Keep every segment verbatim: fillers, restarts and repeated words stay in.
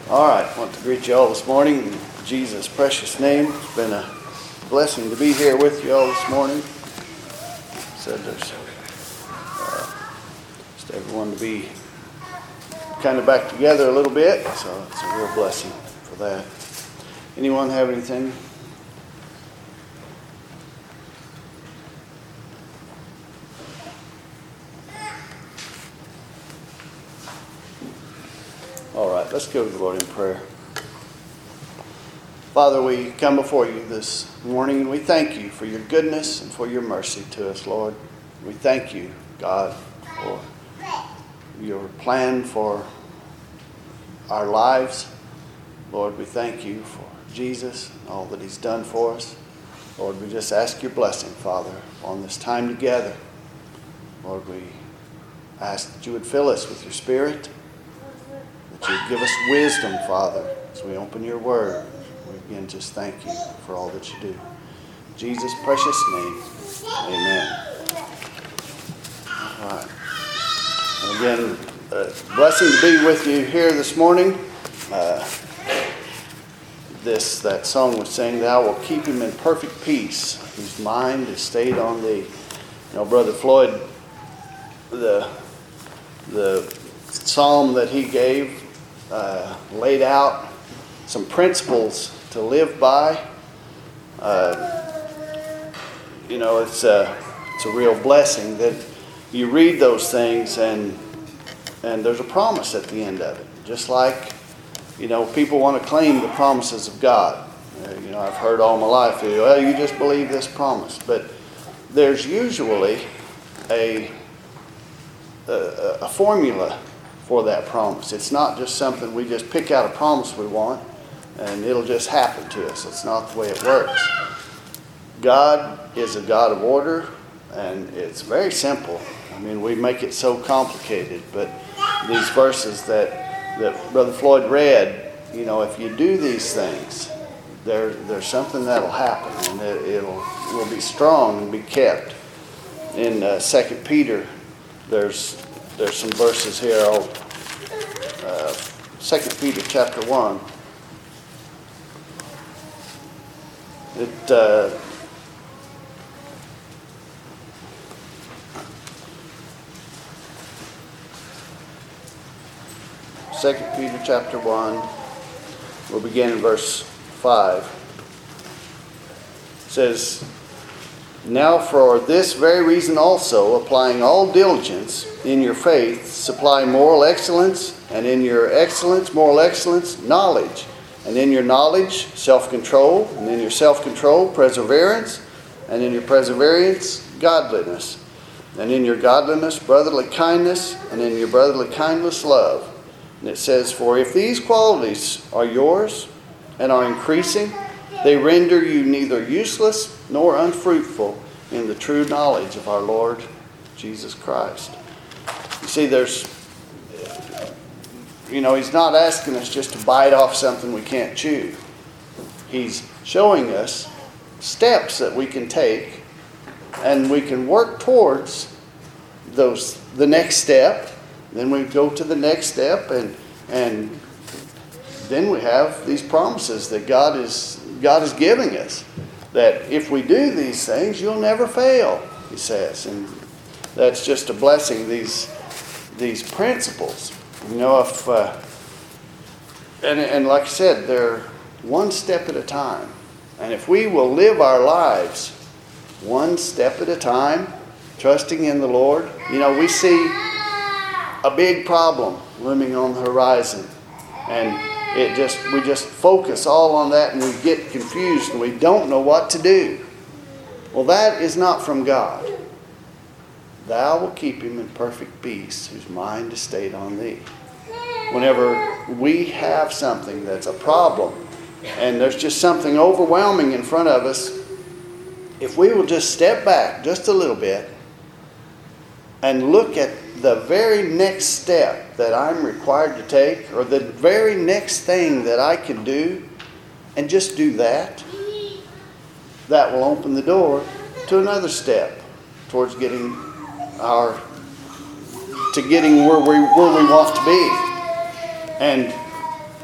All right, I want to greet you all this morning in Jesus' precious name. It's been a blessing to be here with you all this morning. Said there's uh, just everyone to be kind of back together a little bit, so it's a real blessing for that. Anyone have anything? All right, let's go to the Lord in prayer. Father, we come before you this morning and we thank you for your goodness and for your mercy to us, Lord. We thank you, God, for your plan for our lives. Lord, we thank you for Jesus and all that he's done for us. Lord, we just ask your blessing, Father, on this time together. Lord, we ask that you would fill us with your Spirit, that you give us wisdom, Father, as we open your word. We again just thank you for all that you do. In Jesus' precious name, amen. All right. And again, a blessing to be with you here this morning. Uh, this, that song was saying, "Thou will keep him in perfect peace, whose mind is stayed on thee." You know, Brother Floyd, the, the psalm that he gave, Uh, laid out some principles to live by. Uh, you know, it's a, it's a real blessing that you read those things and and there's a promise at the end of it. Just like, you know, people want to claim the promises of God. Uh, you know, I've heard all my life, well, you just believe this promise. But there's usually a a, a formula for that promise. It's not just something we just pick out a promise we want and it'll just happen to us. It's not the way it works. God is a God of order, and it's very simple. I mean, we make it so complicated, but these verses that, that Brother Floyd read, you know, if you do these things, there there's something that'll happen, and it, it'll will be strong and be kept. In uh, Second Peter, there's There's some verses here. I'll, uh, Second Peter chapter one. It uh, Second Peter chapter one. We'll begin in verse five. It says, "Now for this very reason also, applying all diligence in your faith, supply moral excellence, and in your excellence, moral excellence, knowledge, and in your knowledge, self-control, and in your self-control, perseverance, and in your perseverance, godliness, and in your godliness, brotherly kindness, and in your brotherly kindness, love." And it says, "For if these qualities are yours and are increasing, they render you neither useless nor unfruitful in the true knowledge of our Lord Jesus Christ." You see, there's, you know, he's not asking us just to bite off something we can't chew. He's showing us steps that we can take, and we can work towards those, the next step. Then we go to the next step, and and then we have these promises that God is God is giving us. That if we do these things, you'll never fail, he says. And that's just a blessing, these these principles. You know, if, uh, and, and like I said, they're one step at a time. And if we will live our lives one step at a time, trusting in the Lord, you know, we see a big problem looming on the horizon. And It just we just focus all on that, and we get confused and we don't know what to do. Well, that is not from God. "Thou will keep him in perfect peace, whose mind is stayed on thee." Whenever we have something that's a problem, and there's just something overwhelming in front of us, if we will just step back just a little bit and look at the very next step that I'm required to take, or the very next thing that I can do, and just do that, that will open the door to another step towards getting our to getting where we where we want to be. And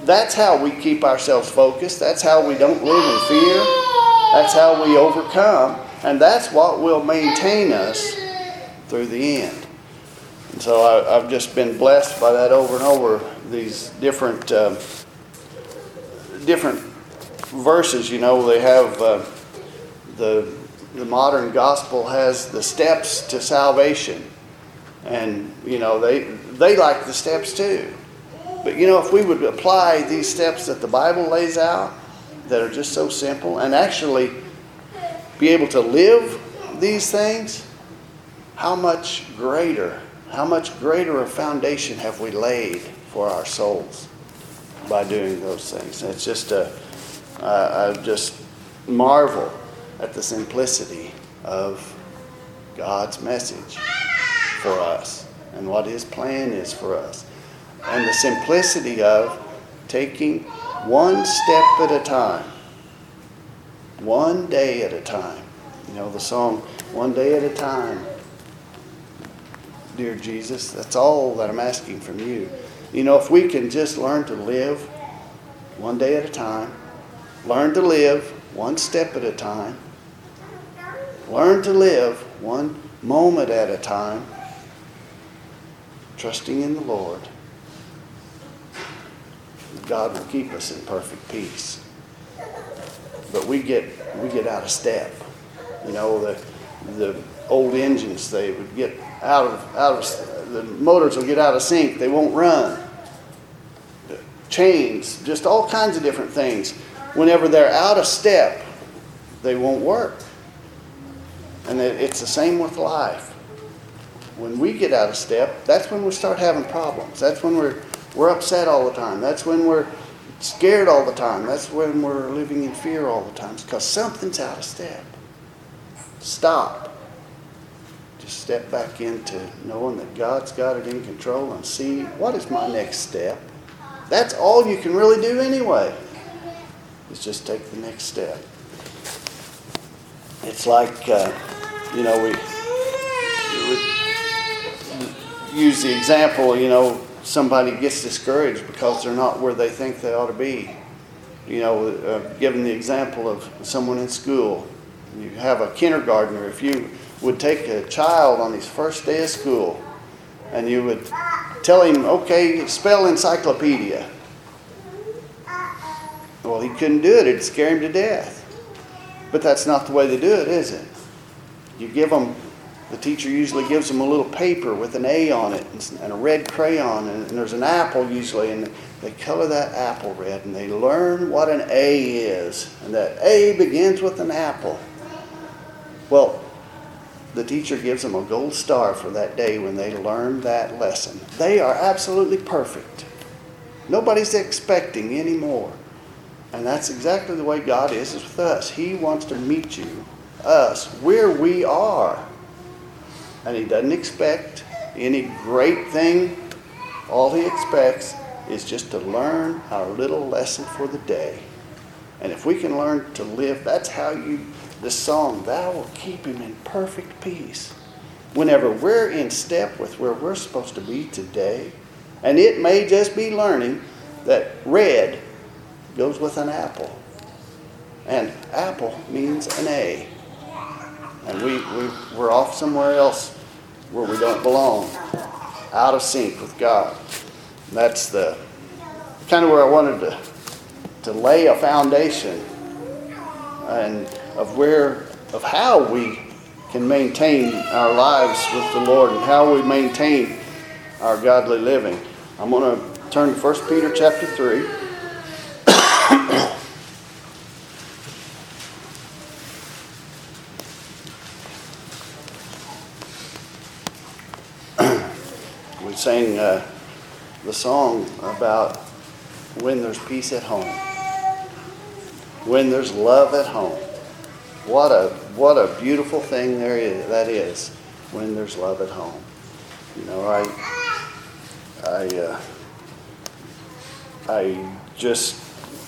that's how we keep ourselves focused. That's how we don't live in fear. That's how we overcome. And that's what will maintain us through the end. And so I, I've just been blessed by that over and over. These different um, different verses, you know, they have uh, the the modern gospel has the steps to salvation. And, you know, they they like the steps too. But, you know, if we would apply these steps that the Bible lays out, that are just so simple, and actually be able to live these things, how much greater, how much greater a foundation have we laid for our souls by doing those things. And it's just a, uh, I just marvel at the simplicity of God's message for us and what His plan is for us. And the simplicity of taking one step at a time. One day at a time. You know the song, one day at a time. Dear Jesus, that's all that I'm asking from you. You know, if we can just learn to live one day at a time, learn to live one step at a time, learn to live one moment at a time, trusting in the Lord, God will keep us in perfect peace. But we get we get out of step. You know, the the old engines, they would get out of out of the motors will get out of sync. They won't run. The chains, just all kinds of different things. Whenever they're out of step, they won't work. And it's the same with life. When we get out of step, that's when we start having problems. That's when we're we're upset all the time. That's when we're scared all the time. That's when we're living in fear all the time. It's because something's out of step. Stop. Just step back into knowing that God's got it in control and see, what is my next step? That's all you can really do anyway, is just take the next step. It's like, uh, you know, we, we use the example, you know, somebody gets discouraged because they're not where they think they ought to be. You know, uh, given the example of someone in school, you have a kindergartner. If you would take a child on his first day of school and you would tell him, okay, spell encyclopedia. Well, he couldn't do it. It'd scare him to death. But that's not the way they do it, is it? You give them, the teacher usually gives them a little paper with an A on it and a red crayon, and there's an apple usually, and they color that apple red, and they learn what an A is. And that A begins with an apple. Well, the teacher gives them a gold star for that day when they learn that lesson. They are absolutely perfect. Nobody's expecting any more. And that's exactly the way God is with us. He wants to meet you, us, where we are. And He doesn't expect any great thing. All He expects is just to learn our little lesson for the day. And if we can learn to live, that's how you, the song, thou will keep him in perfect peace. Whenever we're in step with where we're supposed to be today, and it may just be learning that red goes with an apple. And apple means an A. And we, we, we're off somewhere else where we don't belong, out of sync with God. And that's the kind of where I wanted to, to lay a foundation and of where, of how we can maintain our lives with the Lord and how we maintain our godly living. I'm going to turn to First Peter chapter three. We sang uh, the song about when there's peace at home, when there's love at home. What a what a beautiful thing there is that is when there's love at home. You know, I I uh, I just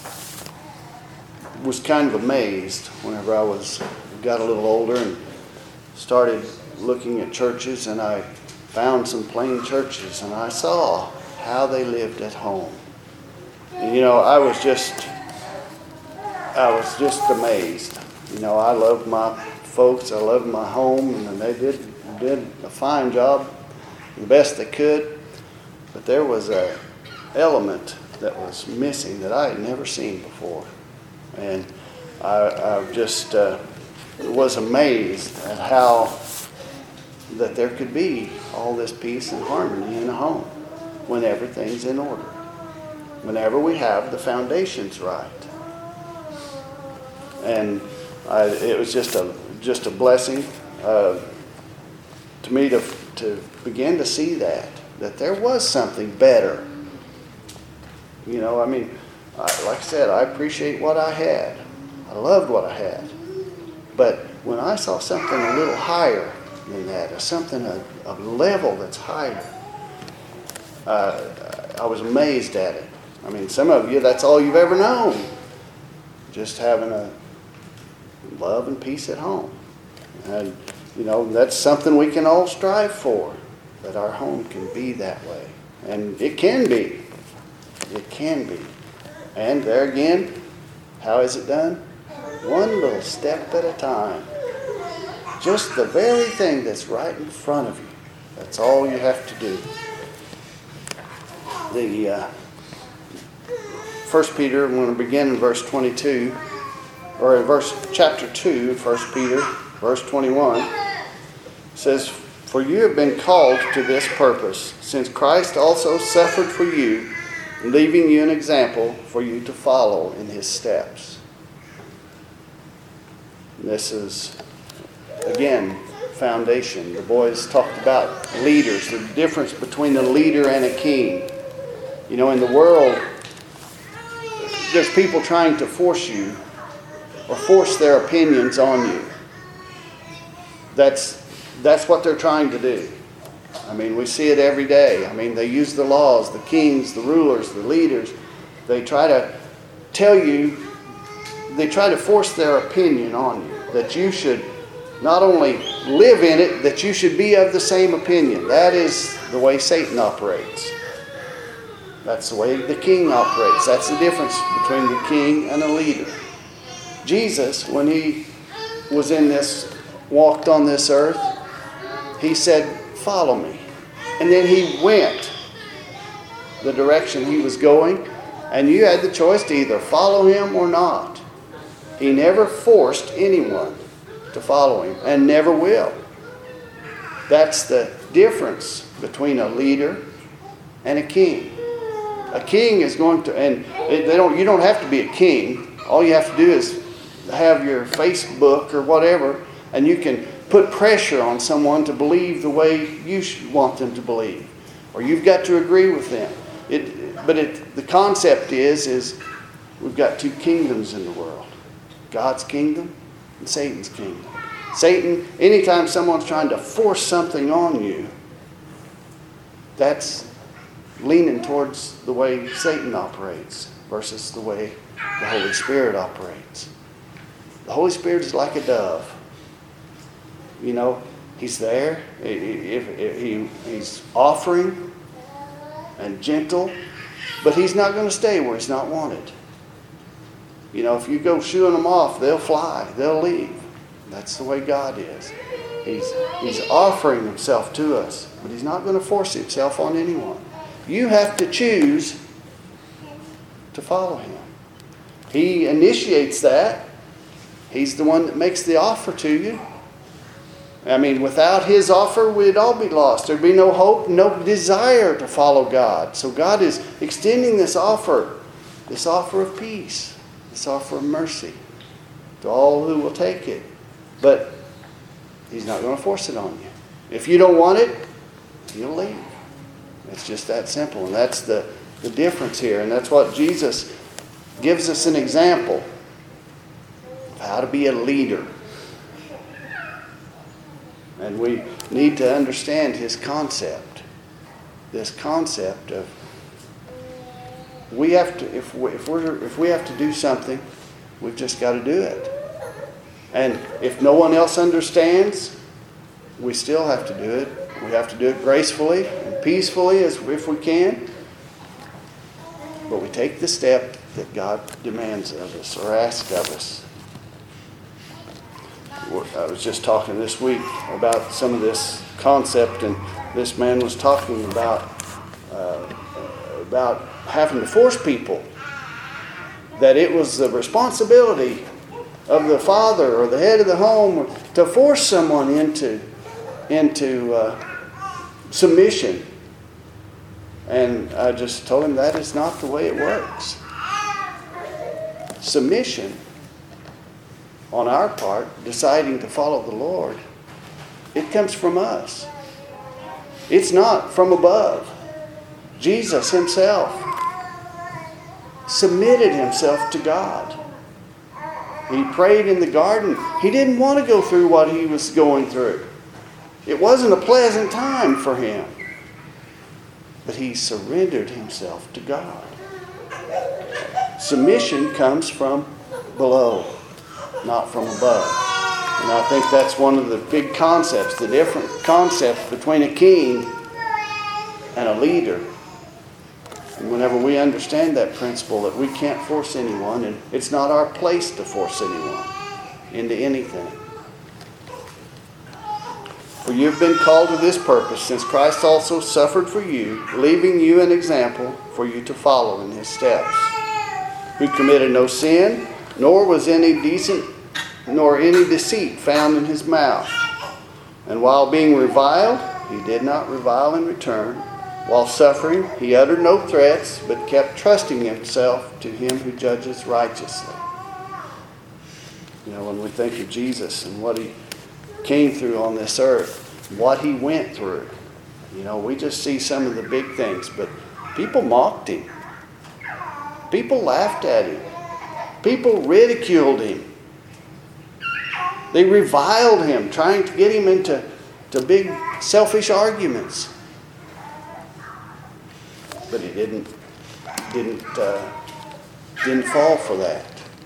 was kind of amazed whenever I was got a little older and started looking at churches, and I found some plain churches, and I saw how they lived at home. you know, I was just, I was just amazed. You know, I loved my folks, I loved my home, and they did did a fine job, the best they could. But there was a element that was missing that I had never seen before, and I, I just uh, was amazed at how that there could be all this peace and harmony in a home when everything's in order, whenever we have the foundations right. And I, it was just a just a blessing uh, to me to to begin to see that that there was something better. You know, I mean, I, like I said, I appreciate what I had. I loved what I had. But when I saw something a little higher than that, or something a, a level that's higher, uh, I was amazed at it. I mean, some of you, that's all you've ever known, just having a love and peace at home. And, you know, that's something we can all strive for, that our home can be that way. And it can be. It can be. And there again, how is it done? One little step at a time. Just the very thing that's right in front of you. That's all you have to do. The uh, First Peter, I'm going to begin in verse twenty-two, or in verse chapter two, First Peter, verse twenty-one, says, "For you have been called to this purpose, since Christ also suffered for you, leaving you an example for you to follow in his steps." This is, again, foundation. The boys talked about leaders, the difference between a leader and a king. You know, in the world, there's people trying to force you or force their opinions on you. That's, that's what they're trying to do. I mean, we see it every day. I mean, they use the laws, the kings, the rulers, the leaders. They try to tell you, they try to force their opinion on you, that you should not only live in it, that you should be of the same opinion. That is the way Satan operates. That's the way the king operates. That's the difference between the king and a leader. Jesus, when he was in this, walked on this earth, he said, "Follow me." And then he went the direction he was going, and you had the choice to either follow him or not. He never forced anyone to follow him, and never will. That's the difference between a leader and a king. A king is going to, and they don't. You don't have to be a king. All you have to do is have your Facebook or whatever, and you can put pressure on someone to believe the way you want them to believe, or you've got to agree with them. It, but it, the concept is, is we've got two kingdoms in the world: God's kingdom and Satan's kingdom. Satan, anytime someone's trying to force something on you, that's leaning towards the way Satan operates versus the way the Holy Spirit operates. The Holy Spirit is like a dove. You know, he's there. If, if he, he's offering and gentle, but he's not going to stay where he's not wanted. You know, if you go shooing them off, they'll fly. They'll leave. That's the way God is. He's, he's offering himself to us, but he's not going to force himself on anyone. You have to choose to follow him. He initiates that. He's the one that makes the offer to you. I mean, without his offer, we'd all be lost. There'd be no hope, no desire to follow God. So God is extending this offer, this offer of peace, this offer of mercy to all who will take it. But he's not going to force it on you. If you don't want it, you'll leave. It's just that simple. And that's the, the difference here. And that's what Jesus gives us an example of how to be a leader. And we need to understand his concept. This concept of we have to, if we, if we're if we have to do something, we've just got to do it. And if no one else understands, we still have to do it. We have to do it gracefully and peacefully as if we can. But we take the step that God demands of us or asks of us. I was just talking this week about some of this concept, and this man was talking about uh, about having to force people, that it was the responsibility of the father or the head of the home to force someone into into uh, submission. And I just told him that is not the way it works. Submission on our part, deciding to follow the Lord, it comes from us. It's not from above. Jesus himself submitted himself to God. He prayed in the garden. He didn't want to go through what he was going through. It wasn't a pleasant time for him. But he surrendered himself to God. Submission comes from below, not from above. And I think that's one of the big concepts, the different concepts between a king and a leader. And whenever we understand that principle, that we can't force anyone, and it's not our place to force anyone into anything. For you have been called to this purpose, since Christ also suffered for you, leaving you an example for you to follow in his steps, who committed no sin, nor was any decent, nor any deceit found in his mouth. And while being reviled, he did not revile in return. While suffering, he uttered no threats, but kept trusting himself to him who judges righteously. You know, when we think of Jesus and what he came through on this earth, what he went through, you know, we just see some of the big things, but people mocked him. People laughed at him. People ridiculed him. They reviled him, trying to get him into to big selfish arguments. But he didn't didn't uh, didn't fall for that.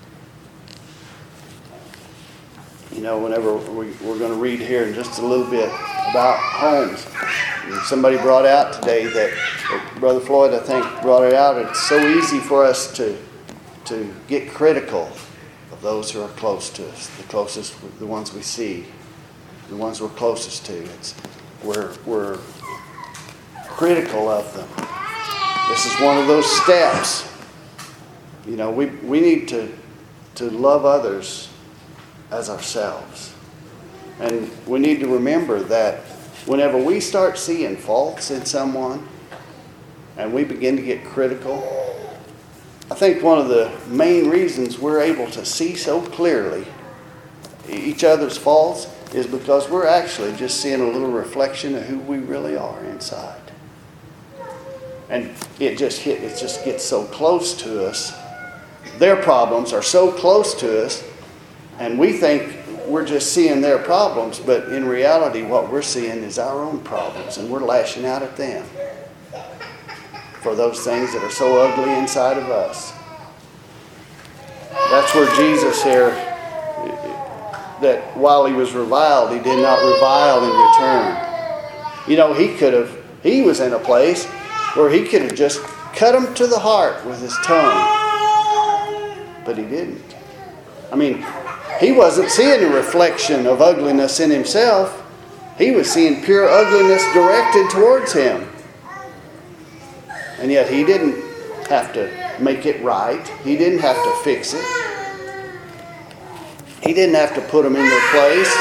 You know, whenever we, we're going to read here in just a little bit about homes. And somebody brought out today that, or Brother Floyd, I think, brought it out. It's so easy for us to to get critical of those who are close to us, the closest, the ones we see, the ones we're closest to. It's we're we're critical of them. This is one of those steps. You know, we we need to to love others as ourselves. And we need to remember that whenever we start seeing faults in someone and we begin to get critical, I think one of the main reasons we're able to see so clearly each other's faults is because we're actually just seeing a little reflection of who we really are inside. And it just hit, it just gets so close to us. Their problems are so close to us, and we think we're just seeing their problems, but in reality what we're seeing is our own problems, and we're lashing out at them for those things that are so ugly inside of us. That's where Jesus here, that while he was reviled, he did not revile in return. You know, he could have, he was in a place where he could have just cut him to the heart with his tongue, but he didn't. I mean, he wasn't seeing a reflection of ugliness in himself. He was seeing pure ugliness directed towards him. And yet he didn't have to make it right. He didn't have to fix it. He didn't have to put them in their place.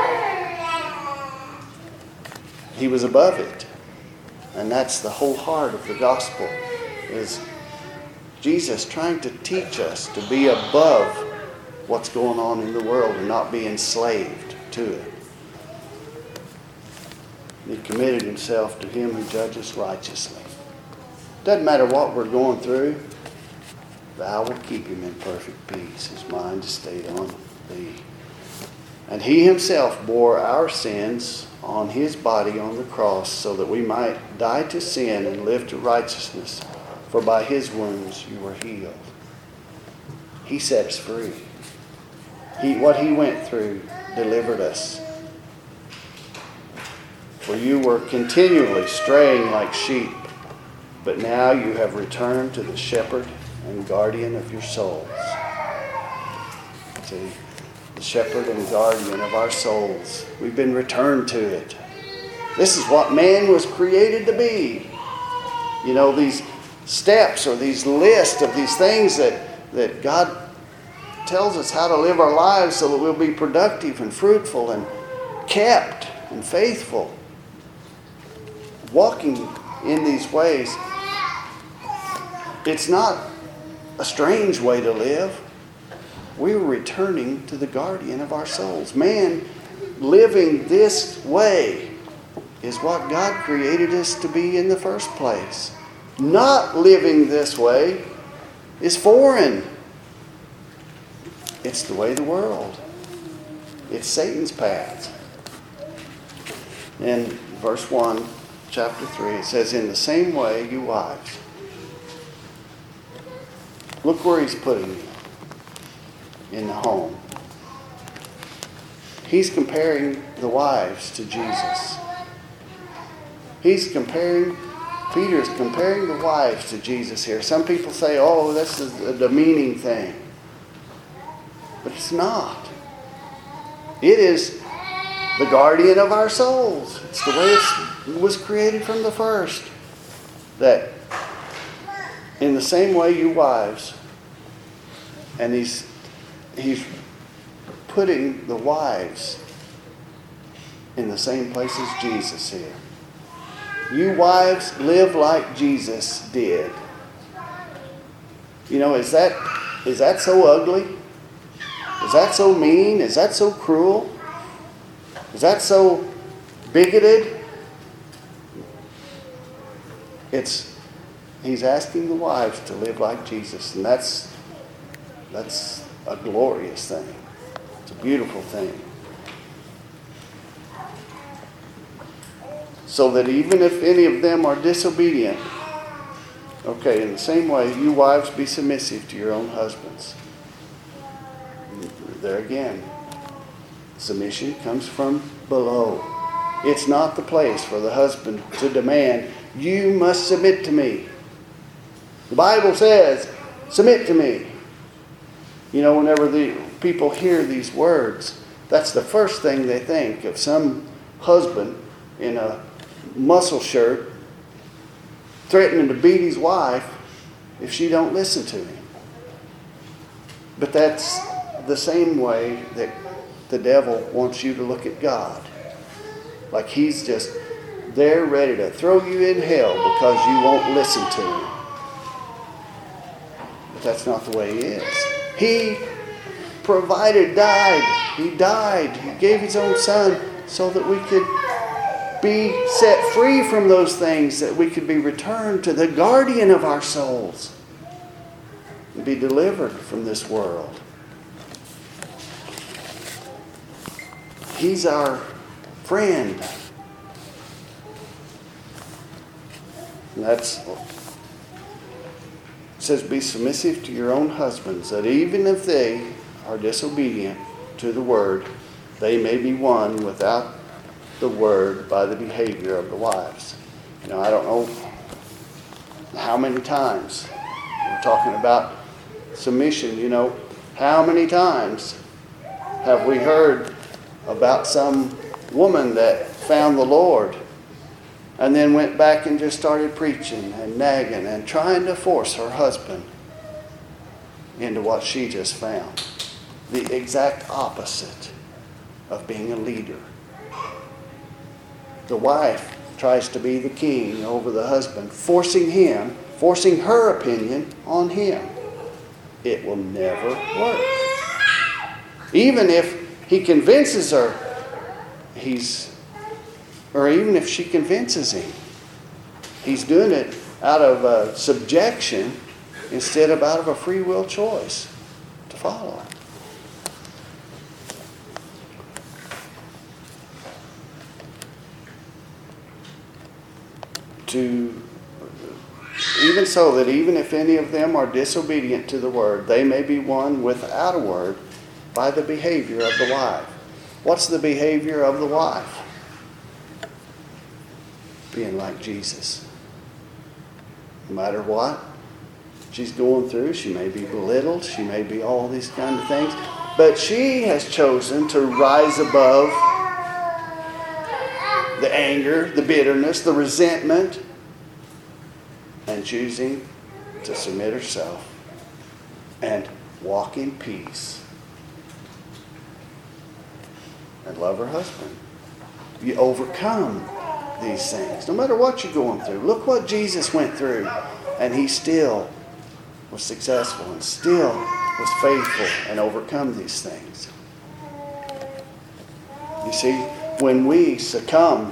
He was above it. And that's the whole heart of the gospel, is Jesus trying to teach us to be above what's going on in the world and not be enslaved to it. He committed himself to him who judges righteously. Doesn't matter what we're going through, thou will keep him in perfect peace. His mind is stayed on thee. And he himself bore our sins on his body on the cross, so that we might die to sin and live to righteousness. For by his wounds you were healed. He set us free. He, what he went through delivered us. For you were continually straying like sheep, but now you have returned to the shepherd and guardian of your souls. See, the shepherd and guardian of our souls. We've been returned to it. This is what man was created to be. You know, these steps or these lists of these things that, that God tells us how to live our lives so that we'll be productive and fruitful and kept and faithful. Walking in these ways, it's not a strange way to live. We're returning to the guardian of our souls. Man living this way is what God created us to be in the first place. Not living this way is foreign. It's the way of the world. It's Satan's path. In verse one, chapter three, it says, in the same way, you wives. Look where he's putting you. In the home. He's comparing the wives to Jesus. He's comparing, Peter's comparing the wives to Jesus here. Some people say, oh, this is a demeaning thing. But it's not. It is the guardian of our souls. It's the way it was created from the first. That in the same way, you wives, and he's He's putting the wives in the same place as Jesus here. You wives, live like Jesus did. You know, is that is that so ugly? Is that so mean? Is that so cruel? Is that so bigoted? It's he's asking the wives to live like Jesus, and that's that's a glorious thing. It's a beautiful thing. So that even if any of them are disobedient, okay, in the same way, you wives be submissive to your own husbands. There again, submission comes from below. It's not the place for the husband to demand, you must submit to me. The Bible says, submit to me. You know, whenever the people hear these words, that's the first thing they think of some husband in a muscle shirt threatening to beat his wife if she don't listen to him. But that's the same way that the devil wants you to look at God. Like he's just there ready to throw you in hell because you won't listen to him. But that's not the way he is. He provided, died. He died. He gave his own son so that we could be set free from those things, that we could be returned to the guardian of our souls and be delivered from this world. He's our friend. And that's it says, be submissive to your own husbands, that even if they are disobedient to the word, they may be won without the word by the behavior of the wives. You know, I don't know how many times we're talking about submission. You know, how many times have we heard about some woman that found the Lord and then went back and just started preaching and nagging and trying to force her husband into what she just found. The exact opposite of being a leader. The wife tries to be the king over the husband, forcing him, forcing her opinion on him. It will never work. Even if he convinces her, he's Or even if she convinces him, he's doing it out of uh, subjection instead of out of a free will choice to follow. To even so that even if any of them are disobedient to the word, they may be won without a word by the behavior of the wife. What's the behavior of the wife? Being like Jesus. No matter what, she's going through. She may be belittled. She may be all these kind of things. But she has chosen to rise above the anger, the bitterness, the resentment, and choosing to submit herself and walk in peace and love her husband. You overcome these things, no matter what you're going through. Look what Jesus went through, and he still was successful and still was faithful and overcome these things. You see, when we succumb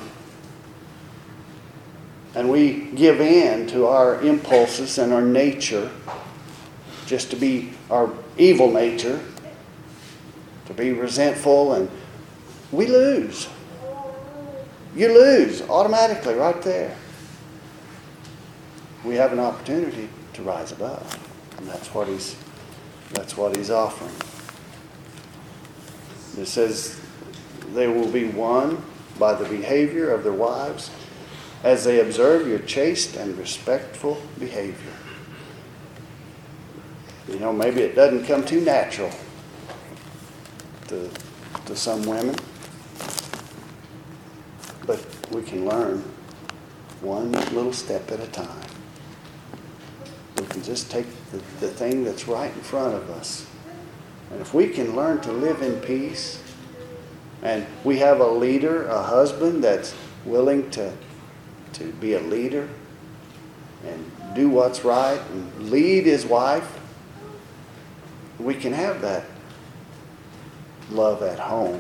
and we give in to our impulses and our nature, just to be our evil nature, to be resentful, and we lose. You lose automatically right there. We have an opportunity to rise above, and that's what he's that's what he's offering. It says they will be won by the behavior of their wives as they observe your chaste and respectful behavior. You know, maybe it doesn't come too natural to, to some women, but we can learn one little step at a time. We can just take the, the thing that's right in front of us. And if we can learn to live in peace, and we have a leader, a husband that's willing to, to be a leader and do what's right and lead his wife, we can have that love at home.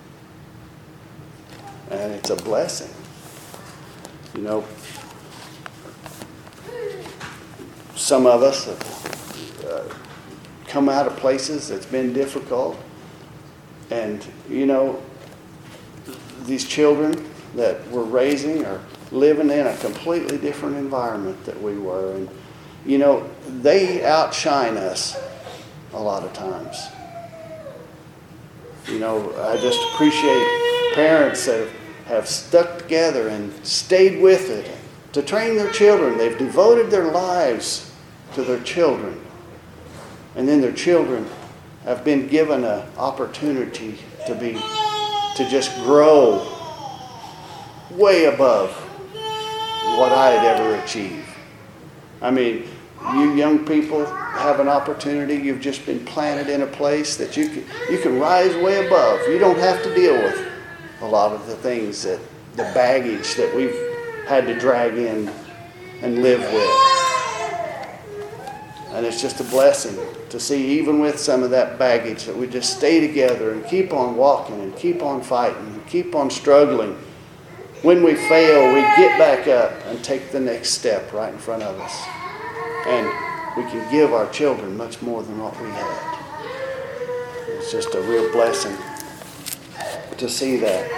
And it's a blessing. You know, some of us have uh, come out of places that's been difficult. And, you know, these children that we're raising are living in a completely different environment that we were. And, you know, they outshine us a lot of times. You know, I just appreciate parents that have, have stuck together and stayed with it to train their children. They've devoted their lives to their children. And then their children have been given an opportunity to be, to just grow way above what I had ever achieved. I mean, you young people have an opportunity. You've just been planted in a place that you can, you can rise way above. You don't have to deal with a lot of the things that, the baggage that we've had to drag in and live with. And it's just a blessing to see, even with some of that baggage, that we just stay together and keep on walking and keep on fighting and keep on struggling. When we fail, we get back up and take the next step right in front of us. And we can give our children much more than what we had. It's just a real blessing to see that.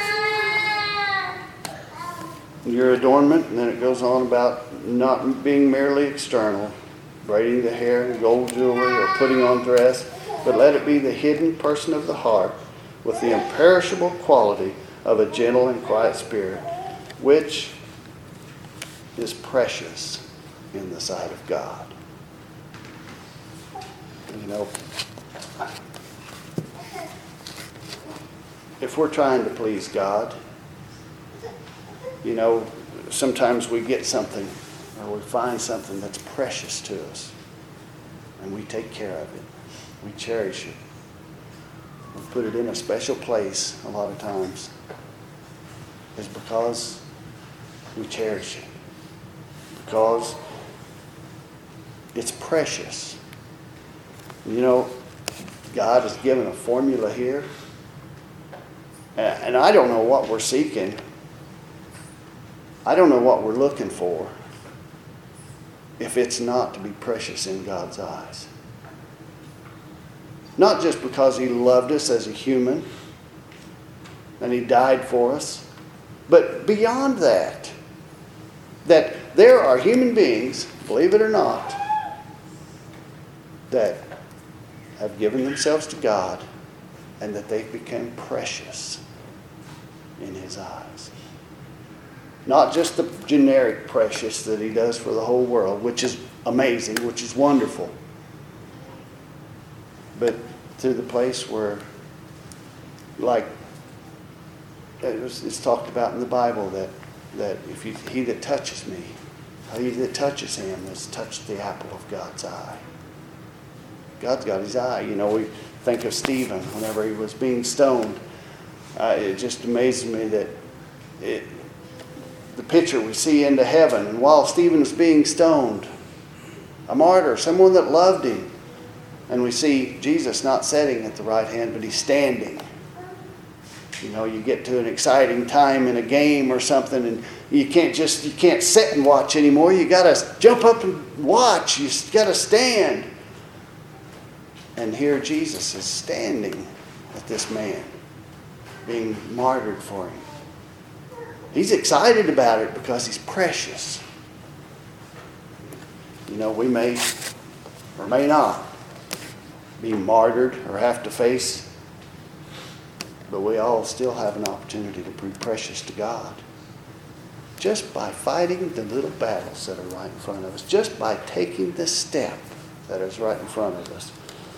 Your adornment, and then it goes on about not being merely external, braiding the hair in gold jewelry or putting on dress, but let it be the hidden person of the heart with the imperishable quality of a gentle and quiet spirit, which is precious in the sight of God. You know, if we're trying to please God, you know, sometimes we get something or we find something that's precious to us and we take care of it. We cherish it. We put it in a special place a lot of times. It's because we cherish it. Because it's precious. You know, God has given a formula here. And I don't know what we're seeking. I don't know what we're looking for if it's not to be precious in God's eyes. Not just because He loved us as a human and He died for us, but beyond that, that there are human beings, believe it or not, that have given themselves to God and that they've become precious in His eyes. Not just the generic precious that He does for the whole world, which is amazing, which is wonderful. But to the place where, like, it was, it's talked about in the Bible that, that if you, he that touches me, he that touches him has touched the apple of God's eye. God's got his eye. You know, we think of Stephen whenever he was being stoned. Uh, it just amazes me that it, the picture we see into heaven, and while Stephen was being stoned, a martyr, someone that loved him, and we see Jesus not sitting at the right hand, but he's standing. You know, you get to an exciting time in a game or something, and you can't just you can't sit and watch anymore. You got to jump up and watch. You got to stand. And here Jesus is standing with this man, being martyred for him. He's excited about it because he's precious. You know, we may or may not be martyred or have to face, but we all still have an opportunity to be precious to God. Just by fighting the little battles that are right in front of us. Just by taking the step that is right in front of us.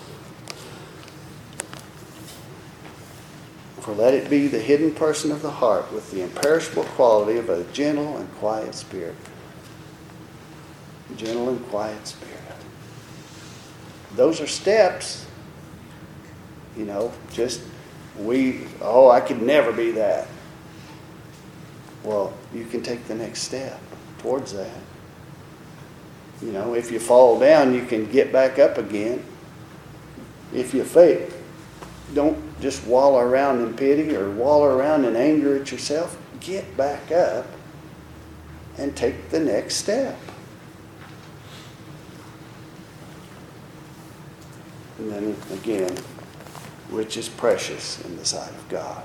For let it be the hidden person of the heart with the imperishable quality of a gentle and quiet spirit. Gentle and quiet spirit. Those are steps. You know, just we, oh, I could never be that. Well, you can take the next step towards that. You know, if you fall down, you can get back up again. If you fail, don't just wallow around in pity or wallow around in anger at yourself. Get back up and take the next step. And then again, which is precious in the sight of God.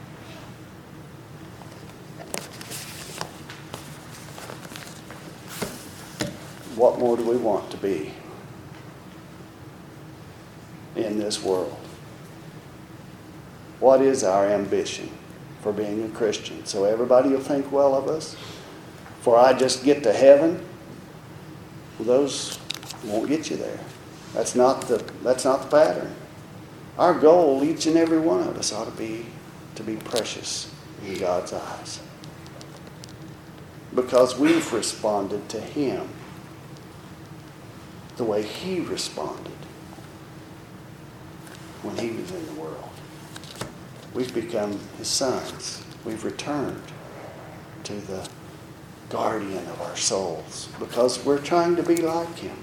What more do we want to be in this world? What is our ambition for being a Christian? So everybody will think well of us? For I just get to heaven? Well, those won't get you there. That's not the that's not the pattern. Our goal, each and every one of us, ought to be to be precious in God's eyes. Because we've responded to Him the way He responded when He was in the world. We've become His sons. We've returned to the guardian of our souls because we're trying to be like Him.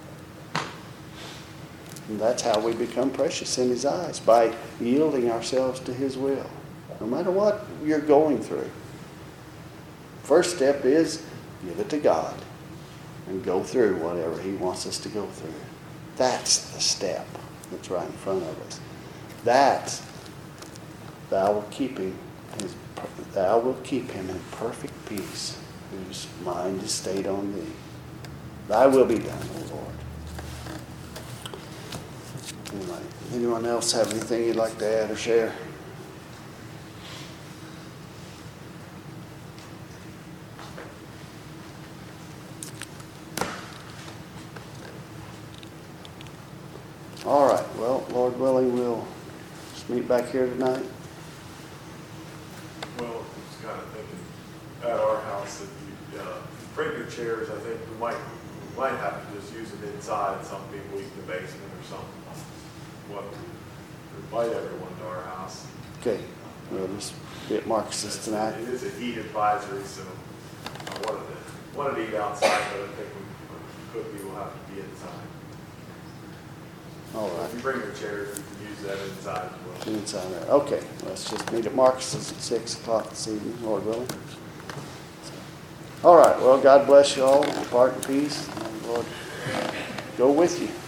And that's how we become precious in His eyes, by yielding ourselves to His will, no matter what you're going through. First step is give it to God and go through whatever He wants us to go through. That's the step that's right in front of us. That thou will keep him, his, thou will keep him in perfect peace, whose mind is stayed on thee. Thy will be done, O Lord. Anyway, anyone else have anything you'd like to add or share? All right. Well, Lord willing, we'll just meet back here tonight. Well, I was kind of thinking at our house that you uh, bring your chairs. I think we might we might have to just use it inside. Some people eat in the basement or something. What invite everyone to our house. Okay. We'll just be at Marcus's tonight. It is a heat advisory, so I wanted to wanted to eat outside, but I think we could. We will have to be inside. All right. If you bring your chairs, you can use that inside as well. Inside there. Okay. Let's just meet at Marcus's at six o'clock this evening, Lord willing. All right. Well, God bless you all. Depart in peace. And Lord, go with you.